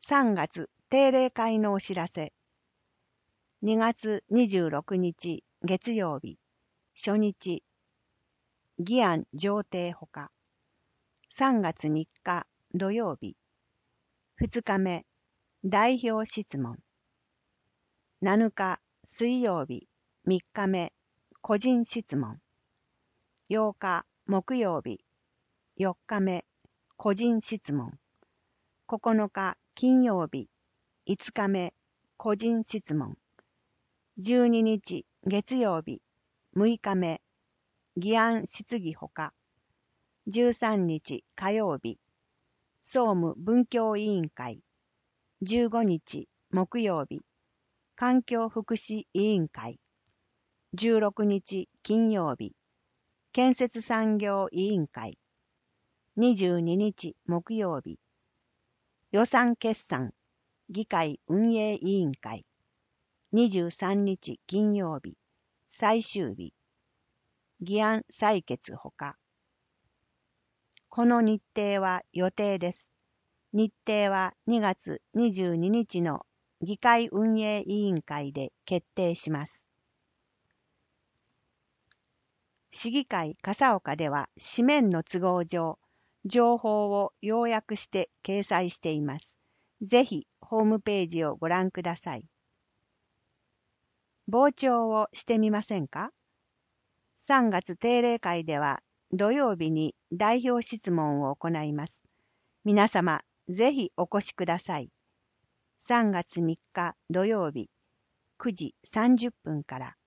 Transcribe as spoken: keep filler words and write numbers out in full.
さんがつ定例会のお知らせ。にがつにじゅうろくにち月曜日、初日、議案上呈ほか。さんがつみっか土曜日、ふつかめ、代表質問。なのか水曜日、みっかめ、個人質問。ようか木曜日、よっかめ、個人質問。ここのか金曜日、いつかめ、個人質問。じゅうににち月曜日、むいかめ、議案質疑ほか。じゅうさんにち火曜日、総務文教委員会。じゅうごにち木曜日、環境福祉委員会。じゅうろくにち金曜日、建設産業委員会。にじゅうににち木曜日、予算決算議会運営委員会。にじゅうさんにち金曜日、最終日、議案採決ほか。この日程は予定です。日程はにがつにじゅうににちの議会運営委員会で決定します。市議会笠岡では紙面の都合上、情報を要約して掲載しています。ぜひホームページをご覧ください。傍聴をしてみませんか？さんがつ定例会では土曜日に代表質問を行います。皆様、ぜひお越しください。さんがつみっか土曜日、くじさんじゅっぷんから。